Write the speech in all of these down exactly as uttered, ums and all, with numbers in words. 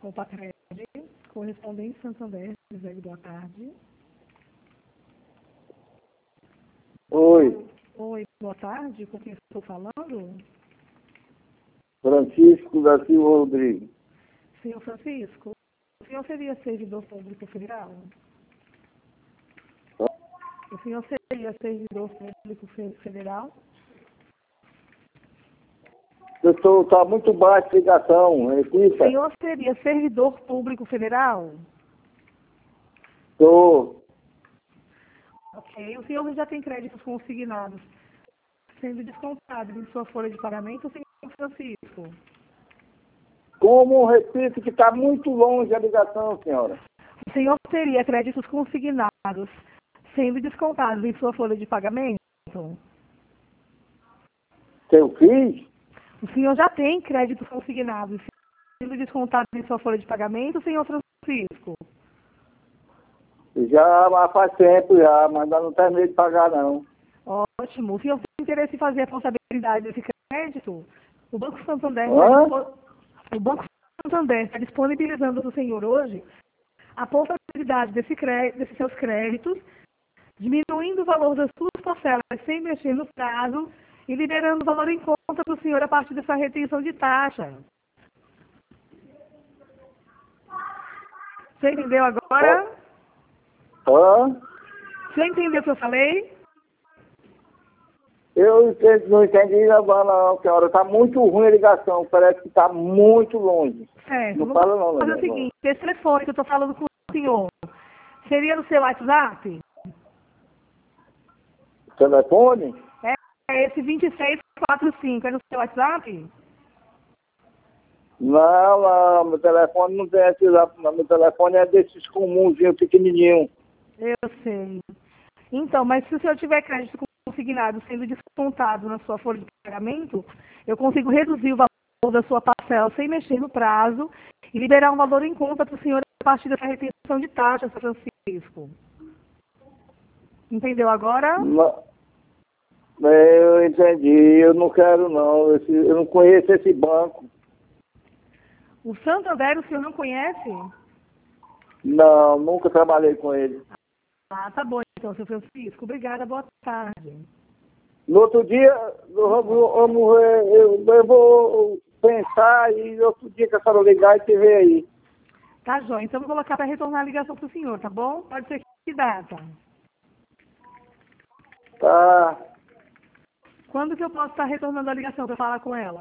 Compacred, correspondente Santander, José, boa tarde. Oi. Oi, boa tarde, com quem estou falando? Francisco da Silva Rodrigues. Senhor Francisco, o senhor seria servidor público federal? O senhor seria servidor público federal? Eu estou, está muito baixa a ligação, repita. O senhor seria servidor público federal? Estou. Ok. O senhor já tem créditos consignados sendo descontados em sua folha de pagamento, senhor Francisco? Como repito que está muito longe a ligação, senhora? O senhor teria créditos consignados sendo descontados em sua folha de pagamento? Que eu fiz? O senhor já tem créditos consignados sendo descontados em sua folha de pagamento, senhor Francisco? Já faz tempo já, mas ainda não terminei de pagar não. Ótimo. O senhor tem interesse em fazer a responsabilidade desse crédito? O Banco Santander, Hã? o Banco Santander está disponibilizando para o senhor hoje a possibilidade desse crédito, desses seus créditos, diminuindo o valor das suas parcelas sem mexer no prazo e liberando o valor em conta para o senhor a partir dessa retenção de taxa. Você entendeu agora? Hã? Você entendeu o que eu falei? Eu entendi- não entendi agora não, senhora. Está muito ruim a ligação, parece que está muito longe. Certo. Não fala não, Fazer o Leandro. seguinte, esse telefone que eu estou falando com o senhor, seria no seu WhatsApp? Telefone? É, é esse vinte e seis quarenta e cinco, é no seu WhatsApp? Não, não, meu telefone não tem esse WhatsApp, não. Meu telefone é desses comunzinhos, pequenininho. Eu sei. Então, mas se o senhor tiver crédito consignado sendo descontado na sua folha de pagamento, eu consigo reduzir o valor da sua parcela sem mexer no prazo e liberar um valor em conta para o senhor a partir dessa retenção de taxa, São Francisco. Entendeu agora? Não, eu entendi, eu não quero não, esse, eu não conheço esse banco. O Santander o senhor não conhece? Não, nunca trabalhei com ele. Ah, tá bom então, seu Francisco. Obrigada, boa tarde. No outro dia, eu vou, eu vou, eu- eu vou pensar e no outro dia que a senhora ligar e te ver aí. Tá, João. Então eu vou colocar para retornar a ligação para o senhor, tá bom? Pode ser que data. Tá. Quando que eu posso estar retornando a ligação para falar com ela?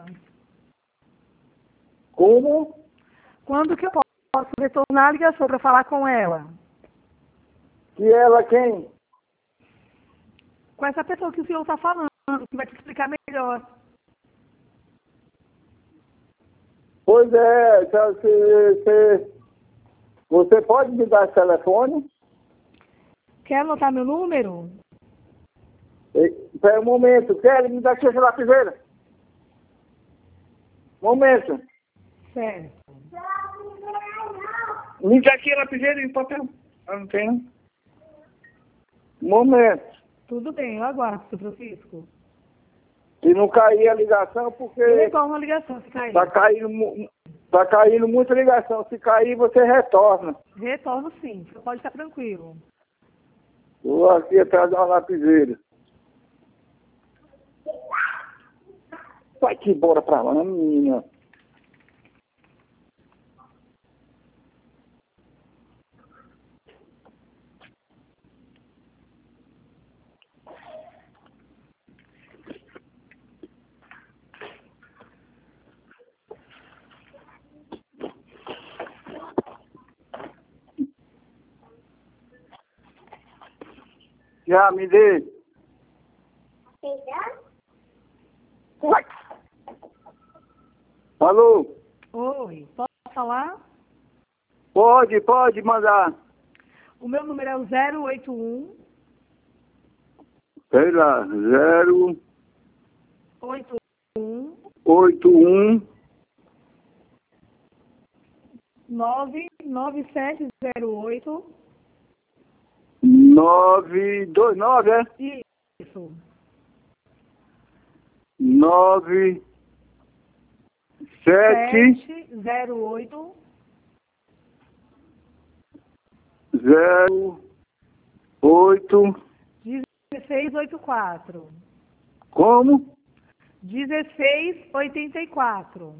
Como? Quando que eu posso retornar a ligação para falar com ela? Que ela quem? Com essa pessoa que o senhor está falando, que vai te explicar melhor. Pois é, você, você, você pode me dar esse telefone? Quer anotar meu número? Espera um momento, quer me dar aqui essa lapiseira? Momento. Certo. Me dá aqui a lapiseira e papel. Eu não tenho. Momento. Tudo bem, eu aguardo, seu Francisco. Se não cair a ligação, porque Eu retorno a ligação, se cair. tá caindo, mu- tá caindo muita ligação. Se cair, você retorna. Retorno sim, você pode estar tranquilo. Vou aqui atrás de uma lapiseira. Vai que bora pra lá, menina. Já me dê. Vai. Alô? Oi, posso falar? Pode, pode mandar. O meu número é o zero oito um Sei lá, zero oito um oito um nove nove sete zero oito. nove dois nove, é? Isso. Nove sete sete zero oito zero oito. dezesseis oitenta e quatro. Como? dezesseis oitenta e quatro.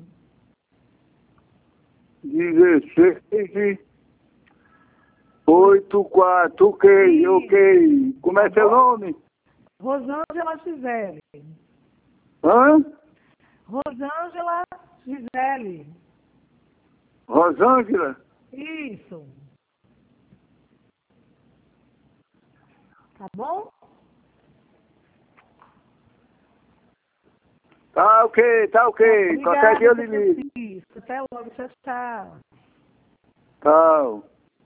dezesseis oitenta e quatro. Ok, Sim. ok. Como é Tá seu bom? nome? Rosângela Gisele. Hã? Rosângela Gisele. Rosângela? Isso. Tá bom? Tá ok, tá ok. Qualquer Obrigada, dia eu seu lhe ligo. Francisco. Até logo. Tchau, tchau. Tchau.